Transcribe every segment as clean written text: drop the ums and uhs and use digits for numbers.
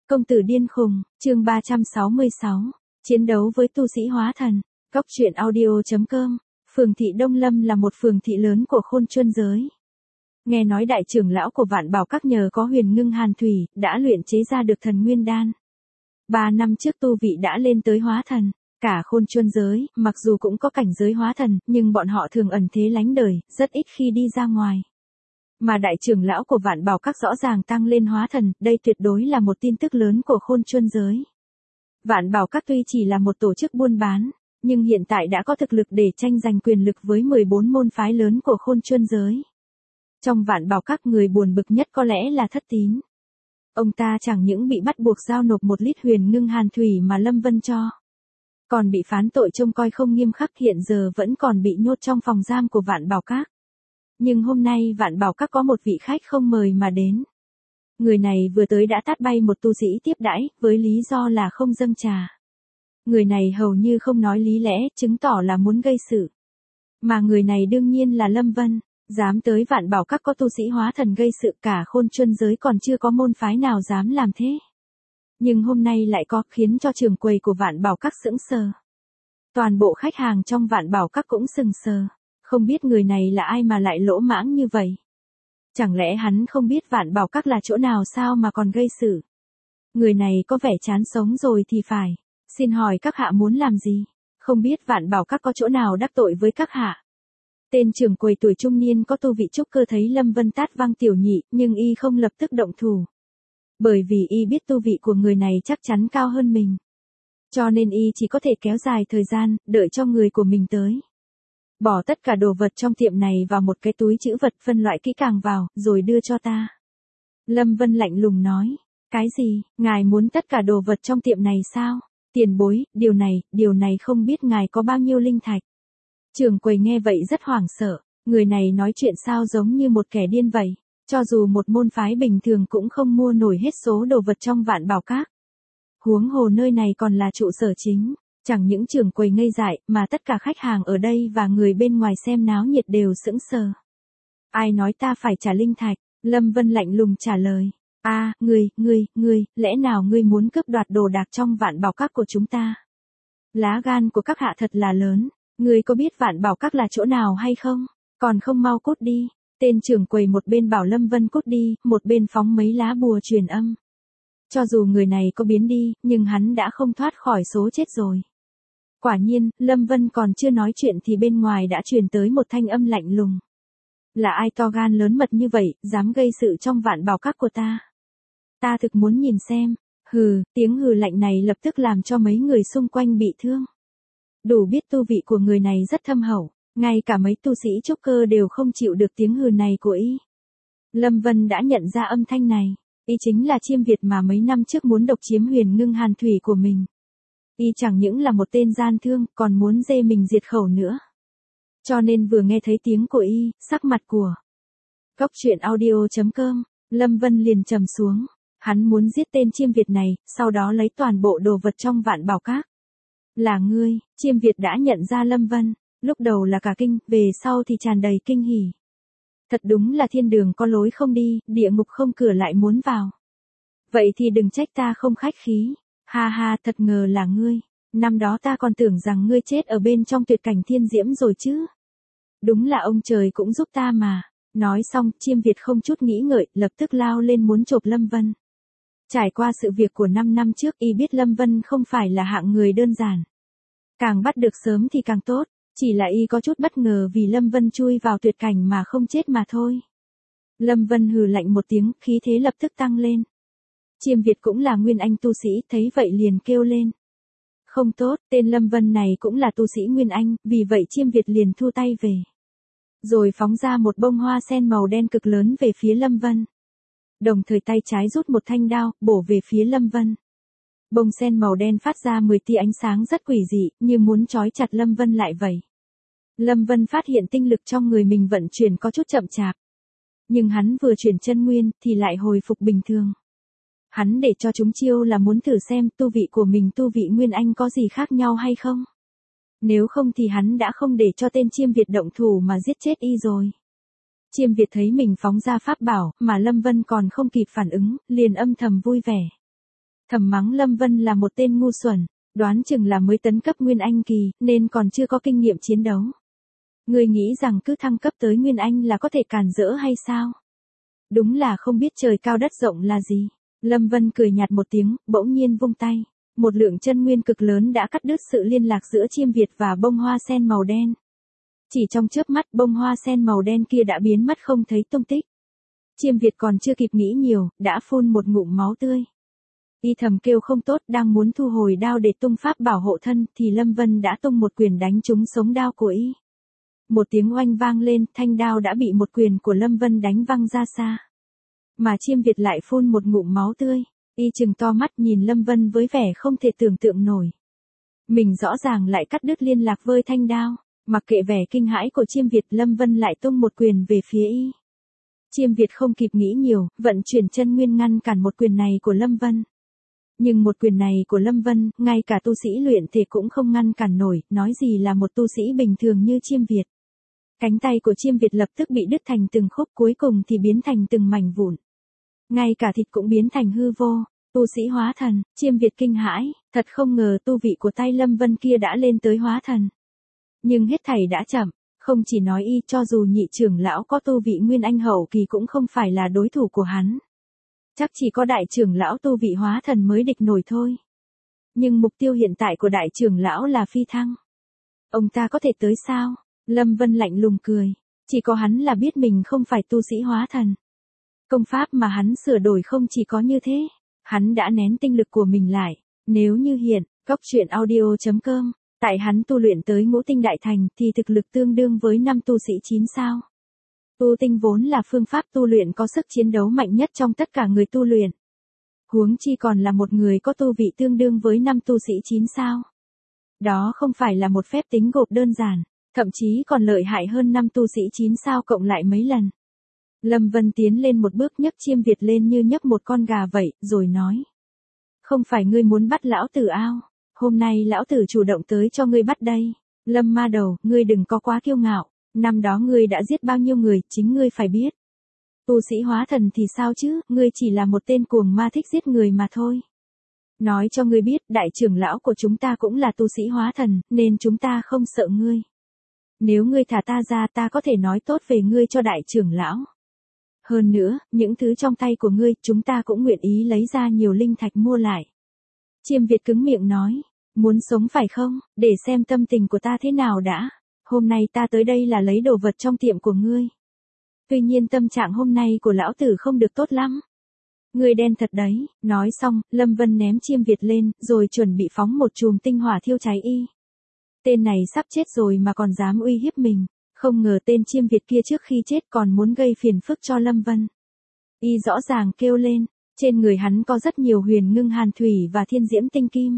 Công tử điên khùng, chương 366. Chiến đấu với tu sĩ hóa thần. Góc truyện audio.com. Phường thị Đông Lâm là một phường thị lớn của Khôn Chuân giới. Nghe nói đại trưởng lão của Vạn Bảo Các nhờ có Huyền Ngưng Hàn Thủy, đã luyện chế ra được Thần Nguyên Đan. 3 năm trước tu vị đã lên tới hóa thần. Cả Khôn Chuân giới, mặc dù cũng có cảnh giới hóa thần, nhưng bọn họ thường ẩn thế lánh đời, rất ít khi đi ra ngoài. Mà đại trưởng lão của Vạn Bảo Các rõ ràng tăng lên hóa thần, đây tuyệt đối là một tin tức lớn của Khôn Chuân giới. Vạn Bảo Các tuy chỉ là một tổ chức buôn bán, nhưng hiện tại đã có thực lực để tranh giành quyền lực với 14 môn phái lớn của Khôn Chuân giới. Trong Vạn Bảo Các, người buồn bực nhất có lẽ là Thất Tín. Ông ta chẳng những bị bắt buộc giao nộp 1 lít Huyền Ngưng Hàn Thủy mà Lâm Vân cho, còn bị phán tội trông coi không nghiêm khắc, hiện giờ vẫn còn bị nhốt trong phòng giam của Vạn Bảo Các. Nhưng hôm nay Vạn Bảo Các có một vị khách không mời mà đến. Người này vừa tới đã tát bay một tu sĩ tiếp đãi, với lý do là không dâng trà. Người này hầu như không nói lý lẽ, chứng tỏ là muốn gây sự. Mà người này đương nhiên là Lâm Vân, dám tới Vạn Bảo Các có tu sĩ hóa thần gây sự, cả Khôn Chuân giới còn chưa có môn phái nào dám làm thế. Nhưng hôm nay lại có, khiến cho trưởng quầy của Vạn Bảo Các sững sờ. Toàn bộ khách hàng trong Vạn Bảo Các cũng sững sờ. Không biết người này là ai mà lại lỗ mãng như vậy. Chẳng lẽ hắn không biết Vạn Bảo Các là chỗ nào sao mà còn gây sự. Người này có vẻ chán sống rồi thì phải. Xin hỏi các hạ muốn làm gì? Không biết Vạn Bảo Các có chỗ nào đắc tội với các hạ. Tên trưởng quầy tuổi trung niên có tu vị trúc cơ thấy Lâm Vân tát văng tiểu nhị, nhưng y không lập tức động thủ. Bởi vì y biết tu vị của người này chắc chắn cao hơn mình. Cho nên y chỉ có thể kéo dài thời gian, đợi cho người của mình tới. Bỏ tất cả đồ vật trong tiệm này vào một cái túi trữ vật, phân loại kỹ càng vào, rồi đưa cho ta. Lâm Vân lạnh lùng nói. Cái gì, ngài muốn tất cả đồ vật trong tiệm này sao? Tiền bối, điều này không biết ngài có bao nhiêu linh thạch. Trưởng quầy nghe vậy rất hoảng sợ, người này nói chuyện sao giống như một kẻ điên vậy. Cho dù một môn phái bình thường cũng không mua nổi hết số đồ vật trong Vạn Bảo Các. Huống hồ nơi này còn là trụ sở chính. Chẳng những trưởng quầy ngây dại, mà tất cả khách hàng ở đây và người bên ngoài xem náo nhiệt đều sững sờ. Ai nói ta phải trả linh thạch? Lâm Vân lạnh lùng trả lời. Ngươi, lẽ nào ngươi muốn cướp đoạt đồ đạc trong Vạn Bảo Các của chúng ta? Lá gan của các hạ thật là lớn, ngươi có biết Vạn Bảo Các là chỗ nào hay không? Còn không mau cút đi. Tên trưởng quầy một bên bảo Lâm Vân cút đi, một bên phóng mấy lá bùa truyền âm. Cho dù người này có biến đi, nhưng hắn đã không thoát khỏi số chết rồi. Quả nhiên, Lâm Vân còn chưa nói chuyện thì bên ngoài đã truyền tới một thanh âm lạnh lùng. Là ai to gan lớn mật như vậy, dám gây sự trong Vạn Bảo Các của ta? Ta thực muốn nhìn xem. Hừ, tiếng hừ lạnh này lập tức làm cho mấy người xung quanh bị thương. Đủ biết tu vị của người này rất thâm hậu, ngay cả mấy tu sĩ trúc cơ đều không chịu được tiếng hừ này của y. Lâm Vân đã nhận ra âm thanh này. Y chính là Chiêm Việt mà mấy năm trước muốn độc chiếm Huyền Ngưng Hàn Thủy của mình. Y chẳng những là một tên gian thương, còn muốn dê mình diệt khẩu nữa. Cho nên vừa nghe thấy tiếng của y, sắc mặt của Góc truyện audio.com, Lâm Vân liền trầm xuống. Hắn muốn giết tên Chiêm Việt này, sau đó lấy toàn bộ đồ vật trong Vạn Bảo Các. Là ngươi? Chiêm Việt đã nhận ra Lâm Vân, lúc đầu là cả kinh, về sau thì tràn đầy kinh hỉ. Thật đúng là thiên đường có lối không đi, địa ngục không cửa lại muốn vào. Vậy thì đừng trách ta không khách khí. Ha ha, thật ngờ là ngươi. Năm đó ta còn tưởng rằng ngươi chết ở bên trong tuyệt cảnh thiên diễm rồi chứ. Đúng là ông trời cũng giúp ta mà. Nói xong, Chiêm Việt không chút nghĩ ngợi, lập tức lao lên muốn chộp Lâm Vân. Trải qua sự việc của 5 năm trước, y biết Lâm Vân không phải là hạng người đơn giản. Càng bắt được sớm thì càng tốt. Chỉ là y có chút bất ngờ vì Lâm Vân chui vào tuyệt cảnh mà không chết mà thôi. Lâm Vân hừ lạnh một tiếng, khí thế lập tức tăng lên. Chiêm Việt cũng là nguyên anh tu sĩ, thấy vậy liền kêu lên. Không tốt, tên Lâm Vân này cũng là tu sĩ nguyên anh, vì vậy Chiêm Việt liền thu tay về. Rồi phóng ra một bông hoa sen màu đen cực lớn về phía Lâm Vân. Đồng thời tay trái rút một thanh đao, bổ về phía Lâm Vân. Bông sen màu đen phát ra 10 tia ánh sáng rất quỷ dị, như muốn trói chặt Lâm Vân lại vậy. Lâm Vân phát hiện tinh lực trong người mình vận chuyển có chút chậm chạp. Nhưng hắn vừa chuyển chân nguyên, thì lại hồi phục bình thường. Hắn để cho chúng chiêu là muốn thử xem tu vị của mình tu vị nguyên anh có gì khác nhau hay không. Nếu không thì hắn đã không để cho tên Chiêm Việt động thủ mà giết chết y rồi. Chiêm Việt thấy mình phóng ra pháp bảo, mà Lâm Vân còn không kịp phản ứng, liền âm thầm vui vẻ. Thầm mắng Lâm Vân là một tên ngu xuẩn, đoán chừng là mới tấn cấp Nguyên Anh kỳ, nên còn chưa có kinh nghiệm chiến đấu. Ngươi nghĩ rằng cứ thăng cấp tới Nguyên Anh là có thể cản rỡ hay sao? Đúng là không biết trời cao đất rộng là gì. Lâm Vân cười nhạt một tiếng, bỗng nhiên vung tay. Một lượng chân nguyên cực lớn đã cắt đứt sự liên lạc giữa Chiêm Việt và bông hoa sen màu đen. Chỉ trong chớp mắt bông hoa sen màu đen kia đã biến mất không thấy tung tích. Chiêm Việt còn chưa kịp nghĩ nhiều, đã phun một ngụm máu tươi. Y thầm kêu không tốt, đang muốn thu hồi đao để tung pháp bảo hộ thân, thì Lâm Vân đã tung một quyền đánh trúng sống đao của y. Một tiếng oanh vang lên, thanh đao đã bị một quyền của Lâm Vân đánh văng ra xa. Mà Chiêm Việt lại phun một ngụm máu tươi. Y trừng to mắt nhìn Lâm Vân với vẻ không thể tưởng tượng nổi. Mình rõ ràng lại cắt đứt liên lạc với thanh đao. Mặc kệ vẻ kinh hãi của Chiêm Việt, Lâm Vân lại tung một quyền về phía y. Chiêm Việt không kịp nghĩ nhiều, vận chuyển chân nguyên ngăn cản một quyền này của Lâm Vân. Nhưng một quyền này của Lâm Vân, ngay cả tu sĩ luyện thể cũng không ngăn cản nổi, nói gì là một tu sĩ bình thường như Chiêm Việt. Cánh tay của Chiêm Việt lập tức bị đứt thành từng khúc, cuối cùng thì biến thành từng mảnh vụn. Ngay cả thịt cũng biến thành hư vô. Tu sĩ hóa thần, Chiêm Việt kinh hãi, thật không ngờ tu vị của tay Lâm Vân kia đã lên tới hóa thần. Nhưng hết thảy đã chậm, không chỉ nói y, cho dù nhị trưởng lão có tu vị Nguyên Anh hậu kỳ cũng không phải là đối thủ của hắn. Chắc chỉ có đại trưởng lão tu vị hóa thần mới địch nổi thôi. Nhưng mục tiêu hiện tại của đại trưởng lão là phi thăng. Ông ta có thể tới sao? Lâm Vân lạnh lùng cười. Chỉ có hắn là biết mình không phải tu sĩ hóa thần. Công pháp mà hắn sửa đổi không chỉ có như thế. Hắn đã nén tinh lực của mình lại. Nếu như hiện, coctruyện.audio.com, tại hắn tu luyện tới ngũ tinh đại thành thì thực lực tương đương với 5 tu sĩ 9 sao. Tu tinh vốn là phương pháp tu luyện có sức chiến đấu mạnh nhất trong tất cả người tu luyện. Huống chi còn là một người có tu vị tương đương với 5 tu sĩ 9 sao. Đó không phải là một phép tính gộp đơn giản, thậm chí còn lợi hại hơn 5 tu sĩ 9 sao cộng lại mấy lần. Lâm Vân tiến lên một bước, nhấc Chiêm Việt lên như nhấc một con gà vậy, rồi nói. Không phải ngươi muốn bắt lão tử ao, hôm nay lão tử chủ động tới cho ngươi bắt đây. Lâm ma đầu, ngươi đừng có quá kiêu ngạo, năm đó ngươi đã giết bao nhiêu người, chính ngươi phải biết. Tu sĩ hóa thần thì sao chứ, ngươi chỉ là một tên cuồng ma thích giết người mà thôi. Nói cho ngươi biết, đại trưởng lão của chúng ta cũng là tu sĩ hóa thần, nên chúng ta không sợ ngươi. Nếu ngươi thả ta ra, ta có thể nói tốt về ngươi cho đại trưởng lão. Hơn nữa, những thứ trong tay của ngươi, chúng ta cũng nguyện ý lấy ra nhiều linh thạch mua lại. Chiêm Việt cứng miệng nói, muốn sống phải không, để xem tâm tình của ta thế nào đã. Hôm nay ta tới đây là lấy đồ vật trong tiệm của ngươi. Tuy nhiên tâm trạng hôm nay của lão tử không được tốt lắm. Ngươi đen thật đấy, nói xong, Lâm Vân ném Chiêm Việt lên, rồi chuẩn bị phóng một chùm tinh hỏa thiêu cháy y. Tên này sắp chết rồi mà còn dám uy hiếp mình, không ngờ tên Chiêm Việt kia trước khi chết còn muốn gây phiền phức cho Lâm Vân. Y rõ ràng kêu lên, trên người hắn có rất nhiều huyền ngưng hàn thủy và thiên diễm tinh kim.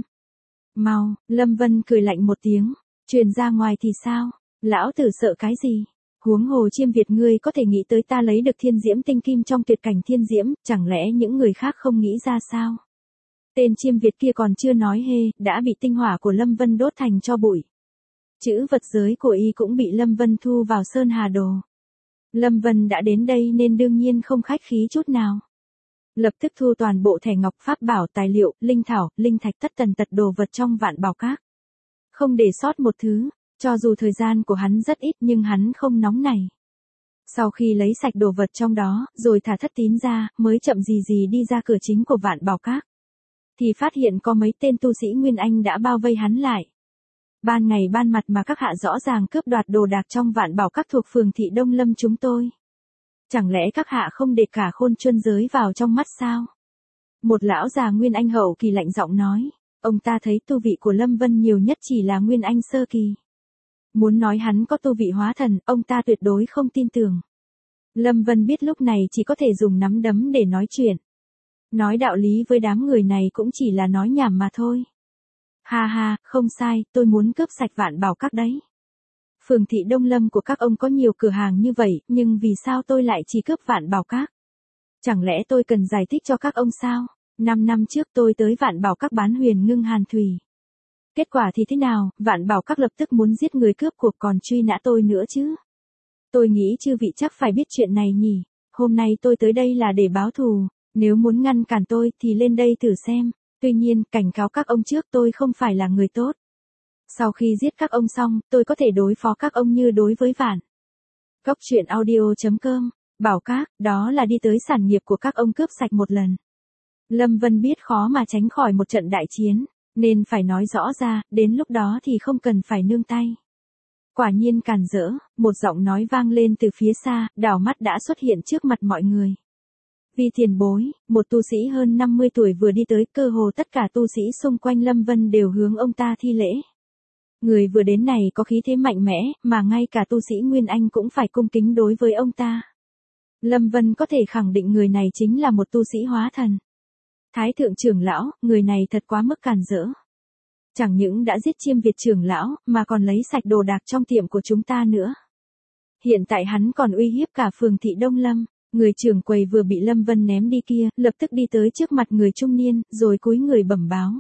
Mau, Lâm Vân cười lạnh một tiếng, truyền ra ngoài thì sao, lão tử sợ cái gì? Huống hồ Chiêm Việt, ngươi có thể nghĩ tới ta lấy được thiên diễm tinh kim trong tuyệt cảnh thiên diễm, chẳng lẽ những người khác không nghĩ ra sao? Tên Chiêm Việt kia còn chưa nói hê, đã bị tinh hỏa của Lâm Vân đốt thành tro bụi. Chữ vật giới của y cũng bị Lâm Vân thu vào Sơn Hà Đồ. Lâm Vân đã đến đây nên đương nhiên không khách khí chút nào. Lập tức thu toàn bộ thẻ ngọc, pháp bảo, tài liệu, linh thảo, linh thạch, tất tần tật đồ vật trong Vạn Bảo Các. Không để sót một thứ, cho dù thời gian của hắn rất ít nhưng hắn không nóng nảy. Sau khi lấy sạch đồ vật trong đó, rồi thả Thất Tín ra, mới chậm gì đi ra cửa chính của Vạn Bảo Các. Thì phát hiện có mấy tên tu sĩ Nguyên Anh đã bao vây hắn lại. Ban ngày ban mặt mà các hạ rõ ràng cướp đoạt đồ đạc trong Vạn Bảo Các thuộc phường thị Đông Lâm chúng tôi. Chẳng lẽ các hạ không để cả Khôn Chuân giới vào trong mắt sao? Một lão già Nguyên Anh hậu kỳ lạnh giọng nói, ông ta thấy tu vị của Lâm Vân nhiều nhất chỉ là Nguyên Anh sơ kỳ. Muốn nói hắn có tu vị hóa thần, ông ta tuyệt đối không tin tưởng. Lâm Vân biết lúc này chỉ có thể dùng nắm đấm để nói chuyện. Nói đạo lý với đám người này cũng chỉ là nói nhảm mà thôi. Ha ha, không sai, tôi muốn cướp sạch Vạn Bảo Các đấy. Phường thị Đông Lâm của các ông có nhiều cửa hàng như vậy, nhưng vì sao tôi lại chỉ cướp Vạn Bảo Các? Chẳng lẽ tôi cần giải thích cho các ông sao? 5 năm trước tôi tới Vạn Bảo Các bán huyền ngưng hàn thủy. Kết quả thì thế nào, Vạn Bảo Các lập tức muốn giết người cướp cuộc còn truy nã tôi nữa chứ. Tôi nghĩ chư vị chắc phải biết chuyện này nhỉ. Hôm nay tôi tới đây là để báo thù, nếu muốn ngăn cản tôi thì lên đây thử xem. Tuy nhiên, cảnh cáo các ông trước tôi không phải là người tốt. Sau khi giết các ông xong, tôi có thể đối phó các ông như đối với vạn. Cốc truyện audio.com, bảo các, đó là đi tới sản nghiệp của các ông cướp sạch một lần. Lâm Vân biết khó mà tránh khỏi một trận đại chiến, nên phải nói rõ ra, đến lúc đó thì không cần phải nương tay. Quả nhiên càn rỡ, một giọng nói vang lên từ phía xa, đảo mắt đã xuất hiện trước mặt mọi người. Vi tiền bối, một tu sĩ hơn 50 tuổi vừa đi tới, cơ hồ tất cả tu sĩ xung quanh Lâm Vân đều hướng ông ta thi lễ. Người vừa đến này có khí thế mạnh mẽ, mà ngay cả tu sĩ Nguyên Anh cũng phải cung kính đối với ông ta. Lâm Vân có thể khẳng định người này chính là một tu sĩ hóa thần. Thái thượng trưởng lão, người này thật quá mức càn rỡ. Chẳng những đã giết Chiêm Việt trưởng lão, mà còn lấy sạch đồ đạc trong tiệm của chúng ta nữa. Hiện tại hắn còn uy hiếp cả phường thị Đông Lâm. Người trưởng quầy vừa bị Lâm Vân ném đi kia, lập tức đi tới trước mặt người trung niên, rồi cúi người bẩm báo.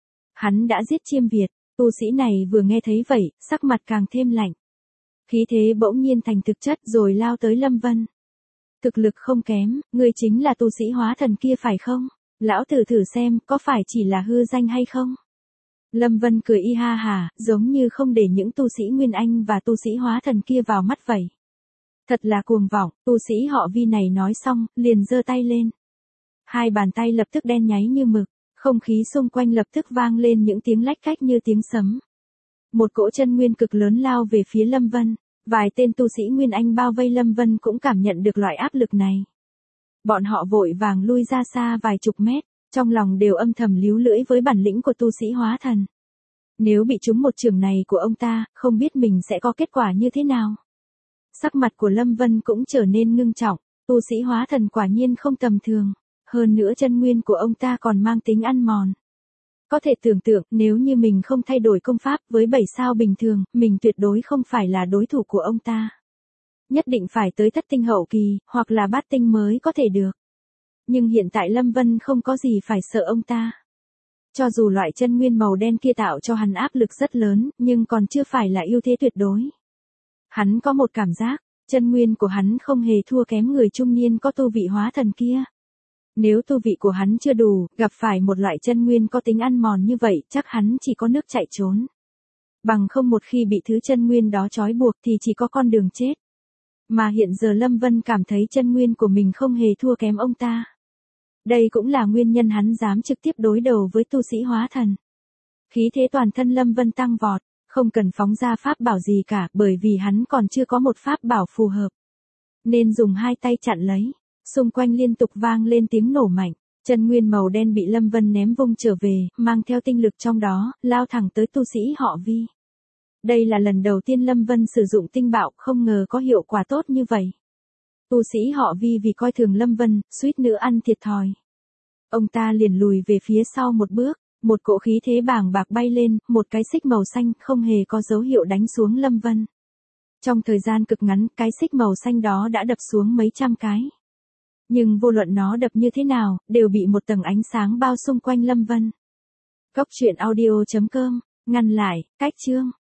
Hắn đã giết Chiêm Việt, tu sĩ này vừa nghe thấy vậy, sắc mặt càng thêm lạnh. Khí thế bỗng nhiên thành thực chất rồi lao tới Lâm Vân. Thực lực không kém, ngươi chính là tu sĩ hóa thần kia phải không? Lão tử thử xem, có phải chỉ là hư danh hay không? Lâm Vân cười y ha hà, giống như không để những tu sĩ Nguyên Anh và tu sĩ hóa thần kia vào mắt vậy. Thật là cuồng vọng, tu sĩ họ Vi này nói xong, liền giơ tay lên. Hai bàn tay lập tức đen nháy như mực, không khí xung quanh lập tức vang lên những tiếng lách cách như tiếng sấm. Một cỗ chân nguyên cực lớn lao về phía Lâm Vân, vài tên tu sĩ Nguyên Anh bao vây Lâm Vân cũng cảm nhận được loại áp lực này. Bọn họ vội vàng lui ra xa vài chục mét, trong lòng đều âm thầm líu lưỡi với bản lĩnh của tu sĩ hóa thần. Nếu bị trúng một chưởng này của ông ta, không biết mình sẽ có kết quả như thế nào. Sắc mặt của Lâm Vân cũng trở nên ngưng trọng, tu sĩ hóa thần quả nhiên không tầm thường, hơn nữa chân nguyên của ông ta còn mang tính ăn mòn. Có thể tưởng tượng nếu như mình không thay đổi công pháp với 7 sao bình thường, mình tuyệt đối không phải là đối thủ của ông ta. Nhất định phải tới thất tinh hậu kỳ, hoặc là bát tinh mới có thể được. Nhưng hiện tại Lâm Vân không có gì phải sợ ông ta. Cho dù loại chân nguyên màu đen kia tạo cho hắn áp lực rất lớn, nhưng còn chưa phải là ưu thế tuyệt đối. Hắn có một cảm giác, chân nguyên của hắn không hề thua kém người trung niên có tu vị hóa thần kia. Nếu tu vị của hắn chưa đủ, gặp phải một loại chân nguyên có tính ăn mòn như vậy, chắc hắn chỉ có nước chạy trốn. Bằng không một khi bị thứ chân nguyên đó trói buộc thì chỉ có con đường chết. Mà hiện giờ Lâm Vân cảm thấy chân nguyên của mình không hề thua kém ông ta. Đây cũng là nguyên nhân hắn dám trực tiếp đối đầu với tu sĩ hóa thần. Khí thế toàn thân Lâm Vân tăng vọt, không cần phóng ra pháp bảo gì cả bởi vì hắn còn chưa có một pháp bảo phù hợp. Nên dùng hai tay chặn lấy, xung quanh liên tục vang lên tiếng nổ mạnh, chân nguyên màu đen bị Lâm Vân ném vung trở về, mang theo tinh lực trong đó, lao thẳng tới tu sĩ họ Vi. Đây là lần đầu tiên Lâm Vân sử dụng tinh bạo, không ngờ có hiệu quả tốt như vậy. Tu sĩ họ Vi vì coi thường Lâm Vân, suýt nữa ăn thiệt thòi. Ông ta liền lùi về phía sau một bước, một cỗ khí thế bàng bạc bay lên, một cái xích màu xanh không hề có dấu hiệu đánh xuống Lâm Vân. Trong thời gian cực ngắn, cái xích màu xanh đó đã đập xuống mấy trăm cái. Nhưng vô luận nó đập như thế nào, đều bị một tầng ánh sáng bao xung quanh Lâm Vân. Cốc truyện audio.com, ngăn lại, cách chương.